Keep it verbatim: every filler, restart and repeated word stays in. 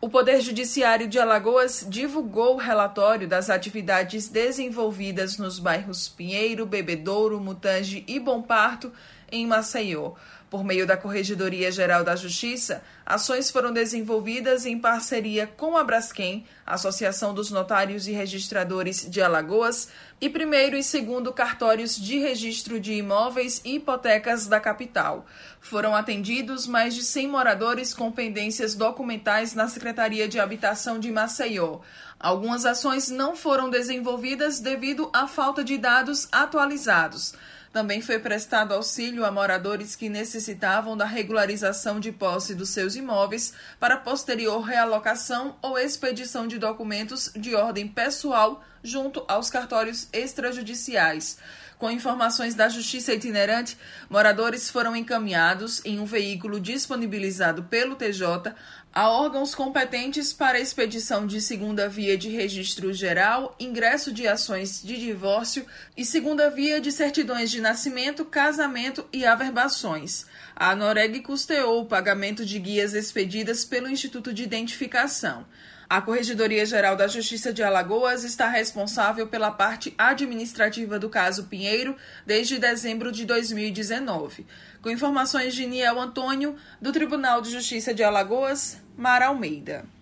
O Poder Judiciário de Alagoas divulgou o relatório das atividades desenvolvidas nos bairros Pinheiro, Bebedouro, Mutange e Bom Parto, em Maceió. Por meio da Corregedoria Geral da Justiça, ações foram desenvolvidas em parceria com a Braskem, Associação dos Notários e Registradores de Alagoas, e primeiro e segundo cartórios de registro de imóveis e hipotecas da capital. Foram atendidos mais de cem moradores com pendências documentais na Secretaria de Habitação de Maceió. Algumas ações não foram desenvolvidas devido à falta de dados atualizados. Também foi prestado auxílio a moradores que necessitavam da regularização de posse dos seus imóveis para posterior realocação ou expedição de documentos de ordem pessoal junto aos cartórios extrajudiciais. Com informações da Justiça Itinerante, moradores foram encaminhados em um veículo disponibilizado pelo T J a órgãos competentes para expedição de segunda via de registro geral, ingresso de ações de divórcio e segunda via de certidões de nascimento, casamento e averbações. A ANOREG custeou o pagamento de guias expedidas pelo Instituto de Identificação. A Corregedoria Geral da Justiça de Alagoas está responsável pela parte administrativa do caso Pinheiro desde dezembro de dois mil e dezenove. Com informações de Niel Antônio, do Tribunal de Justiça de Alagoas, Mara Almeida.